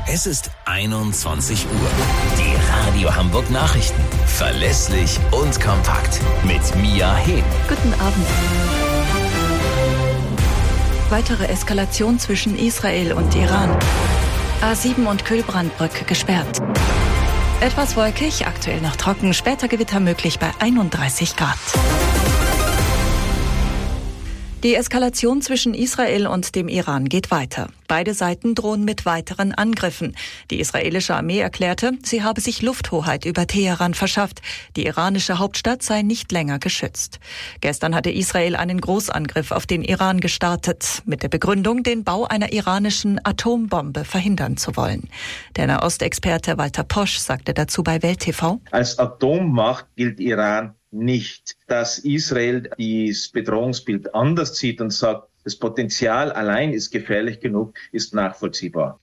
Es ist 21 Uhr. Die Radio Hamburg Nachrichten. Verlässlich und kompakt. Mit Mia Hehn. Guten Abend. Weitere Eskalation zwischen Israel und Iran. A7 und Kühlbrandbrücke gesperrt. Etwas wolkig, aktuell noch trocken, später Gewitter möglich bei 31 Grad. Die Eskalation zwischen Israel und dem Iran geht weiter. Beide Seiten drohen mit weiteren Angriffen. Die israelische Armee erklärte, sie habe sich Lufthoheit über Teheran verschafft. Die iranische Hauptstadt sei nicht länger geschützt. Gestern hatte Israel einen Großangriff auf den Iran gestartet, mit der Begründung, den Bau einer iranischen Atombombe verhindern zu wollen. Der Nahostexperte Walter Posch sagte dazu bei Welt TV: Als Atommacht gilt Iran nicht. Dass Israel das Bedrohungsbild anders sieht und sagt, das Potenzial allein ist gefährlich genug, ist nachvollziehbar.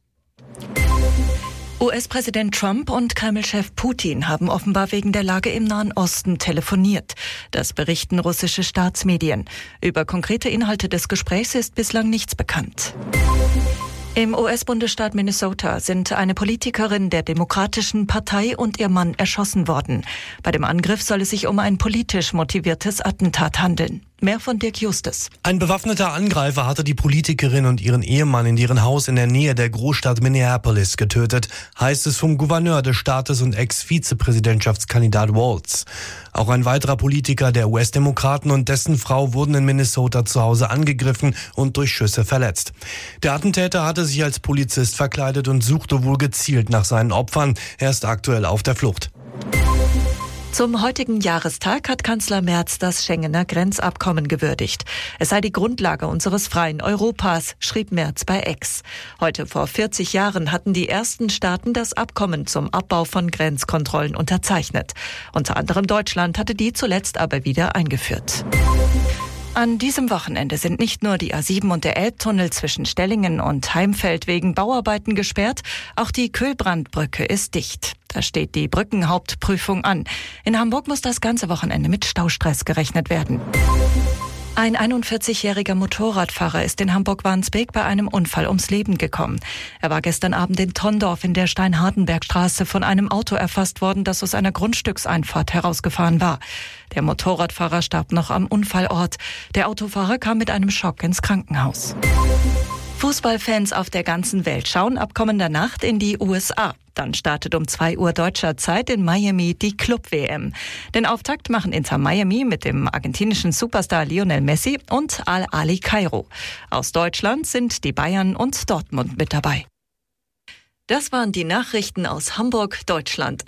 US-Präsident Trump und Kreml-Chef Putin haben offenbar wegen der Lage im Nahen Osten telefoniert. Das berichten russische Staatsmedien. Über konkrete Inhalte des Gesprächs ist bislang nichts bekannt. Im US-Bundesstaat Minnesota sind eine Politikerin der Demokratischen Partei und ihr Mann erschossen worden. Bei dem Angriff soll es sich um ein politisch motiviertes Attentat handeln. Mehr von Dirk Justus. Ein bewaffneter Angreifer hatte die Politikerin und ihren Ehemann in deren Haus in der Nähe der Großstadt Minneapolis getötet, heißt es vom Gouverneur des Staates und Ex-Vizepräsidentschaftskandidat Walz. Auch ein weiterer Politiker der US-Demokraten und dessen Frau wurden in Minnesota zu Hause angegriffen und durch Schüsse verletzt. Der Attentäter hatte sich als Polizist verkleidet und suchte wohl gezielt nach seinen Opfern. Er ist aktuell auf der Flucht. Zum heutigen Jahrestag hat Kanzler Merz das Schengener Grenzabkommen gewürdigt. Es sei die Grundlage unseres freien Europas, schrieb Merz bei X. Heute vor 40 Jahren hatten die ersten Staaten das Abkommen zum Abbau von Grenzkontrollen unterzeichnet. Unter anderem Deutschland hatte die zuletzt aber wieder eingeführt. An diesem Wochenende sind nicht nur die A7 und der Elbtunnel zwischen Stellingen und Heimfeld wegen Bauarbeiten gesperrt, auch die Kühlbrandbrücke ist dicht. Da steht die Brückenhauptprüfung an. In Hamburg muss das ganze Wochenende mit Staustress gerechnet werden. Ein 41-jähriger Motorradfahrer ist in Hamburg-Wandsbek bei einem Unfall ums Leben gekommen. Er war gestern Abend in Tondorf in der Steinhardenbergstraße von einem Auto erfasst worden, das aus einer Grundstückseinfahrt herausgefahren war. Der Motorradfahrer starb noch am Unfallort. Der Autofahrer kam mit einem Schock ins Krankenhaus. Fußballfans auf der ganzen Welt schauen ab kommender Nacht in die USA. Dann startet um 2 Uhr deutscher Zeit in Miami die Club-WM. Den Auftakt machen Inter Miami mit dem argentinischen Superstar Lionel Messi und Al-Ahly Kairo. Aus Deutschland sind die Bayern und Dortmund mit dabei. Das waren die Nachrichten aus Hamburg, Deutschland.